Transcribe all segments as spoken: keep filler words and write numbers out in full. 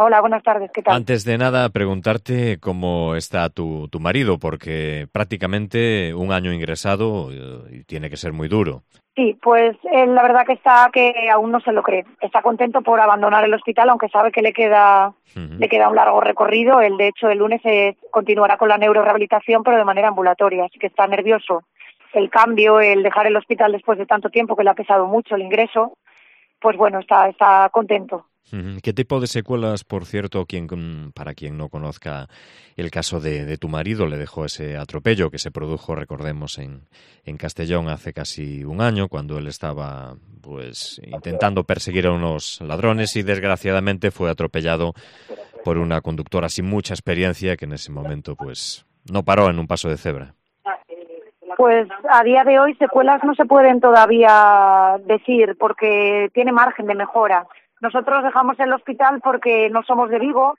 Hola, buenas tardes, ¿qué tal? Antes de nada, preguntarte cómo está tu, tu marido, porque prácticamente un año ingresado eh, y tiene que ser muy duro. Sí, pues él la verdad que está que aún no se lo cree. Está contento por abandonar el hospital, aunque sabe que le queda Ujú. le queda un largo recorrido. Él, de hecho, el lunes eh, continuará con la neurorehabilitación, pero de manera ambulatoria, así que está nervioso. El cambio, el dejar el hospital después de tanto tiempo, que le ha pesado mucho el ingreso, pues bueno, está está contento. Ujú. ¿Qué tipo de secuelas, por cierto, quien, con- para quien no conozca el caso de, de tu marido, le dejó ese atropello que se produjo, recordemos, en, en Castellón hace casi un año, cuando él estaba pues intentando perseguir a unos ladrones y desgraciadamente fue atropellado por una conductora sin mucha experiencia que en ese momento pues no paró en un paso de cebra? Pues a día de hoy secuelas no se pueden todavía decir porque tiene margen de mejora. Nosotros dejamos el hospital porque no somos de Vigo,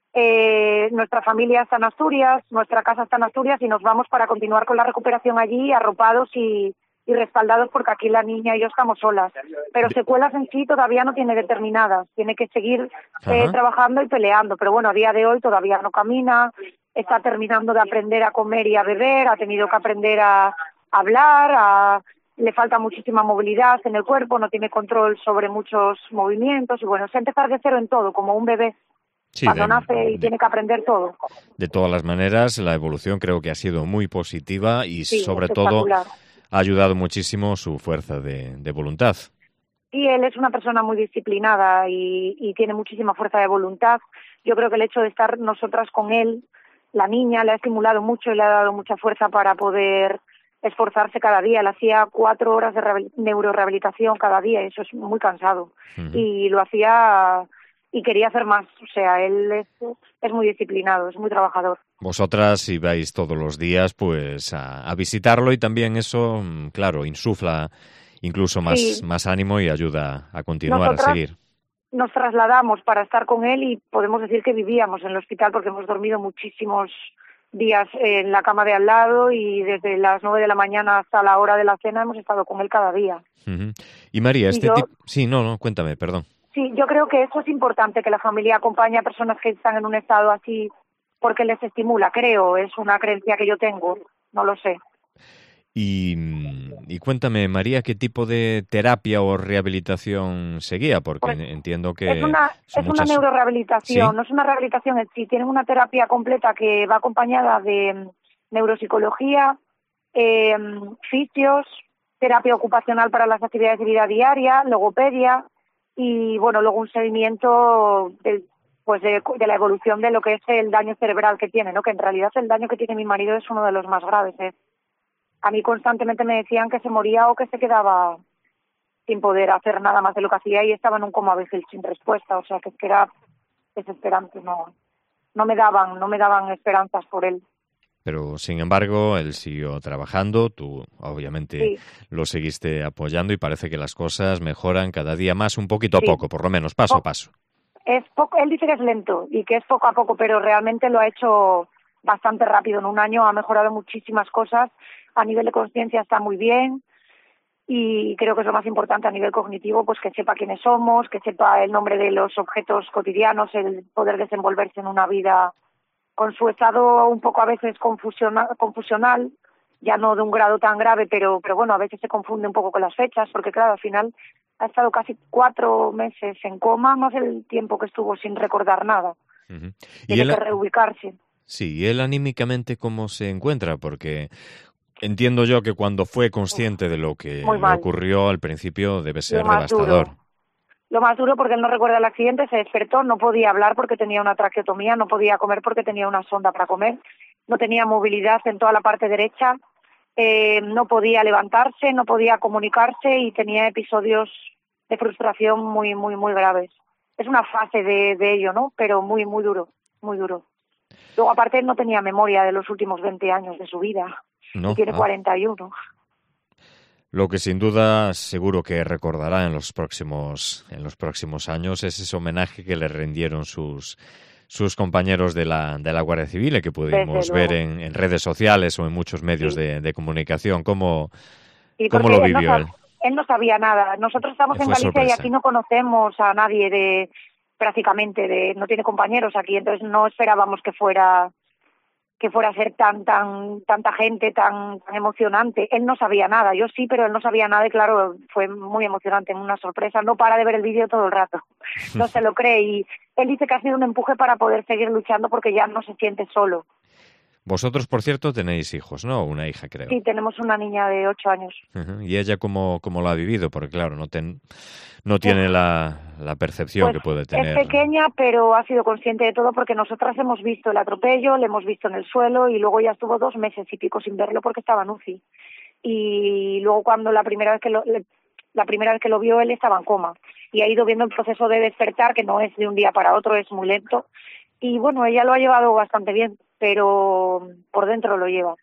eh, nuestra familia está en Asturias, nuestra casa está en Asturias y nos vamos para continuar con la recuperación allí, arropados y, y respaldados porque aquí la niña y yo estamos solas. Pero De- secuelas en sí todavía no tiene determinadas, tiene que seguir eh, Ajá. trabajando y peleando. Pero bueno, a día de hoy todavía no camina, está terminando de aprender a comer y a beber, ha tenido que aprender a hablar, a, le falta muchísima movilidad en el cuerpo, no tiene control sobre muchos movimientos y bueno, es empezar de cero en todo, como un bebé Sí, cuando de, nace y de, tiene que aprender todo. de todas las maneras, la evolución creo que ha sido muy positiva y Sí, sobre todo espectacular. ha ayudado muchísimo su fuerza de, de voluntad. Y él es una persona muy disciplinada y, y tiene muchísima fuerza de voluntad. Yo creo que el hecho de estar nosotras con él, la niña, le ha estimulado mucho y le ha dado mucha fuerza para poder esforzarse cada día. Él hacía cuatro horas de rehabil- neurorehabilitación cada día y eso es muy cansado. Ujú. Y lo hacía y quería hacer más. O sea, él es, es muy disciplinado, es muy trabajador. Vosotras ibais todos los días pues a, a visitarlo y también eso, mm, claro, insufla incluso más, Sí, más ánimo y ayuda a continuar, a nosotras seguir. nos trasladamos para estar con él y podemos decir que vivíamos en el hospital porque hemos dormido muchísimos días en la cama de al lado y desde las nueve de la mañana hasta la hora de la cena hemos estado con él cada día. Ujú. Y María, Y este yo, tipo... Sí, no, no, cuéntame, perdón. sí, yo creo que eso es importante, que la familia acompañe a personas que están en un estado así porque les estimula, creo, es una creencia que yo tengo, no lo sé. Y, mm, y cuéntame, María, ¿qué tipo de terapia o rehabilitación seguía? Porque Pues en- entiendo es que una son es una muchas... neurorehabilitación, ¿Sí? no es una rehabilitación en sí, tienen una terapia completa que va acompañada de mm, neuropsicología, eh, fisios, terapia ocupacional para las actividades de vida diaria, logopedia y bueno, luego un seguimiento del pues de, de la evolución de lo que es el daño cerebral que tiene, ¿no? Que en realidad el daño que tiene mi marido es uno de los más graves. ¿eh? A mí constantemente me decían que se moría o que se quedaba sin poder hacer nada más de lo que hacía y estaba en un coma vigil sin respuesta, o sea que es que era desesperante, no no me daban, no me daban esperanzas por él. Pero sin embargo, él siguió trabajando, tú obviamente Sí, lo seguiste apoyando y parece que las cosas mejoran cada día más, un poquito a sí. poco, por lo menos, paso a Po- paso. es poco, él dice que es lento y que es poco a poco, pero realmente lo ha hecho bastante rápido. En un año ha mejorado muchísimas cosas. A nivel de conciencia está muy bien y creo que es lo más importante a nivel cognitivo, pues que sepa quiénes somos, que sepa el nombre de los objetos cotidianos, el poder desenvolverse en una vida con su estado un poco a veces confusional, confusional, ya no de un grado tan grave, pero, pero bueno, a veces se confunde un poco con las fechas, porque claro, al final ha estado casi cuatro meses en coma, más el tiempo que estuvo sin recordar nada. Ujú. Y Tiene él, que reubicarse. sí, ¿y él anímicamente cómo se encuentra? Porque entiendo yo que cuando fue Uf, consciente de lo que muy le mal. ocurrió al principio debe Lo ser más devastador. duro. Lo más duro porque él no recuerda el accidente, se despertó, no podía hablar porque tenía una traqueotomía, no podía comer porque tenía una sonda para comer, no tenía movilidad en toda la parte derecha, eh, no podía levantarse, no podía comunicarse y tenía episodios de frustración muy, muy, muy graves. Es una fase de, de ello, ¿no? Pero muy, muy duro, muy duro. Luego, aparte, él no tenía memoria de los últimos veinte años de su vida y ¿No? tiene Ah. cuarenta y uno. Lo que sin duda seguro que recordará en los próximos, en los próximos años es ese homenaje que le rindieron sus, sus compañeros de la, de la Guardia Civil y que Desde pudimos ver luego, en, en redes sociales o en muchos medios sí. de, de comunicación. ¿Cómo, Sí, cómo porque lo él no, vivió sab- él? él no sabía nada. Nosotros estamos Le en fue Galicia y sorpresa. aquí no conocemos a nadie de prácticamente, de no tiene compañeros aquí, entonces no esperábamos que fuera que fuera a ser tan tan tanta gente, tan, tan emocionante. Él no sabía nada, yo sí, pero él no sabía nada y claro, fue muy emocionante, una sorpresa. No para de ver el vídeo todo el rato, no se lo cree y él dice que ha sido un empuje para poder seguir luchando porque ya no se siente solo. Vosotros, por cierto, tenéis hijos, ¿no? Una hija, creo. Sí, tenemos una niña de ocho años. Uh-huh. ¿Y ella cómo, cómo lo ha vivido? Porque claro, no, ten, no tiene la, la percepción pues que puede tener. Es pequeña, pero ha sido consciente de todo porque nosotras hemos visto el atropello, le hemos visto en el suelo y luego ya estuvo dos meses y pico sin verlo porque estaba en U C I. Y luego cuando la primera vez que lo, la primera vez que lo vio él estaba en coma y ha ido viendo el proceso de despertar, que no es de un día para otro, es muy lento. Y bueno, ella lo ha llevado bastante bien, pero por dentro lo lleva.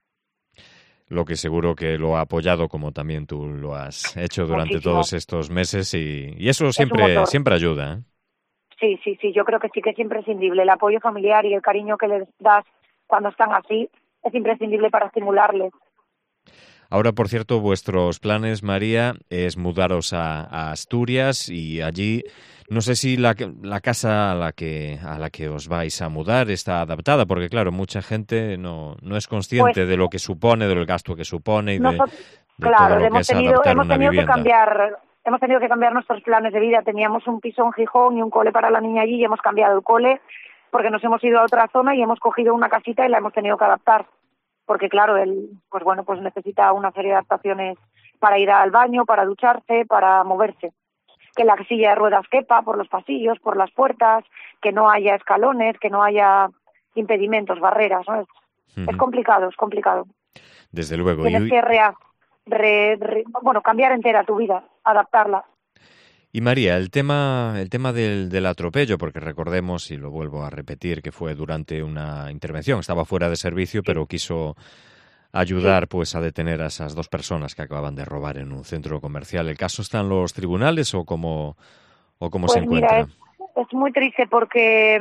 Lo que seguro que lo ha apoyado, como también tú lo has hecho durante Muchísimo. todos estos meses, y, y eso siempre siempre ayuda, ¿eh? Sí, sí, sí, yo creo que sí que es imprescindible. El apoyo familiar y el cariño que les das cuando están así es imprescindible para estimularles. Ahora, por cierto, vuestros planes, María, es mudaros a, a Asturias y allí, no sé si la, la casa a la que a la que os vais a mudar está adaptada, porque claro, mucha gente no, no es consciente Pues, de lo que supone, del gasto que supone y de, nosotros, de claro, todo lo hemos que es tenido, adaptar hemos una tenido que vivienda. cambiar, hemos tenido que cambiar nuestros planes de vida. Teníamos un piso en Gijón y un cole para la niña allí y hemos cambiado el cole porque nos hemos ido a otra zona y hemos cogido una casita y la hemos tenido que adaptar. Porque claro, él, pues bueno, pues necesita una serie de adaptaciones para ir al baño, para ducharse, para moverse. Que la silla de ruedas quepa por los pasillos, por las puertas, que no haya escalones, que no haya impedimentos, barreras, ¿no? Es, uh-huh. es complicado, es complicado. Desde luego. Tienes y... que rea, re, re, bueno, cambiar entera tu vida, adaptarla. Y María, el tema, el tema del, del atropello, porque recordemos, y lo vuelvo a repetir, que fue durante una intervención, estaba fuera de servicio, sí. pero quiso ayudar sí. pues a detener a esas dos personas que acababan de robar en un centro comercial. ¿El caso está en los tribunales o cómo, o cómo pues se encuentra? Mira, es, es muy triste porque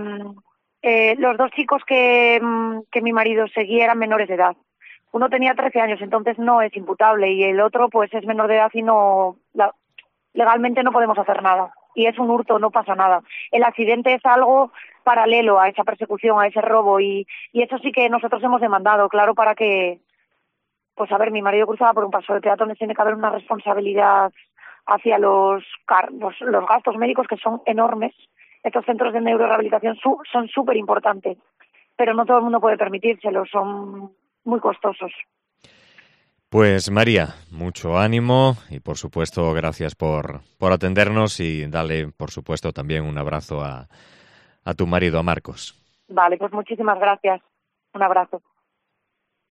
eh, los dos chicos que, que mi marido seguía eran menores de edad. Uno tenía trece años, entonces no es imputable, y el otro pues es menor de edad y no... La, legalmente no podemos hacer nada y es un hurto, no pasa nada. El accidente es algo paralelo a esa persecución, a ese robo y, y eso sí que nosotros hemos demandado, claro, para que, pues a ver, mi marido cruzaba por un paso de peatones, tiene que haber una responsabilidad hacia los, los, los gastos médicos que son enormes. Estos centros de neurorehabilitación su, son súper importantes, pero no todo el mundo puede permitírselo, son muy costosos. Pues María, mucho ánimo y por supuesto gracias por, por atendernos y dale por supuesto también un abrazo a, a tu marido, a Marcos. Vale, pues muchísimas gracias. Un abrazo.